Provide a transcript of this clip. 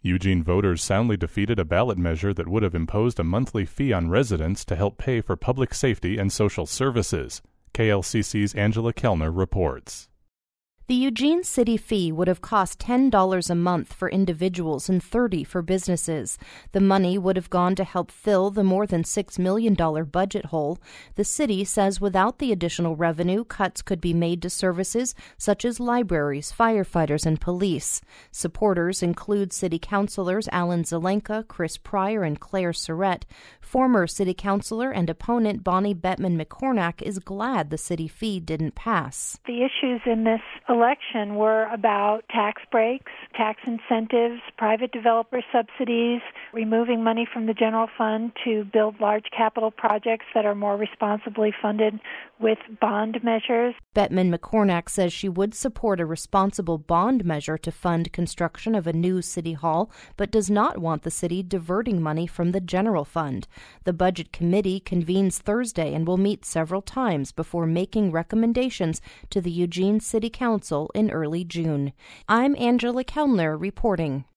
Eugene voters soundly defeated a ballot measure that would have imposed a monthly fee on residents to help pay for public safety and social services. KLCC's Angela Kellner reports. The Eugene City fee would have cost $10 a month for individuals and $30 for businesses. The money would have gone to help fill the more than $6 million budget hole. The city says without the additional revenue, cuts could be made to services such as libraries, firefighters, and police. Supporters include city councilors Alan Zelenka, Chris Pryor, and Claire Surrett. Former city councilor and opponent Bonnie Bettman McCornack is glad the city fee didn't pass. The issues in this election were about tax breaks, tax incentives, private developer subsidies, removing money from the general fund to build large capital projects that are more responsibly funded with bond measures. Bettman McCornack says she would support a responsible bond measure to fund construction of a new city hall, but does not want the city diverting money from the general fund. The Budget Committee convenes Thursday and will meet several times before making recommendations to the Eugene City Council in early June. I'm Angela Kellner reporting.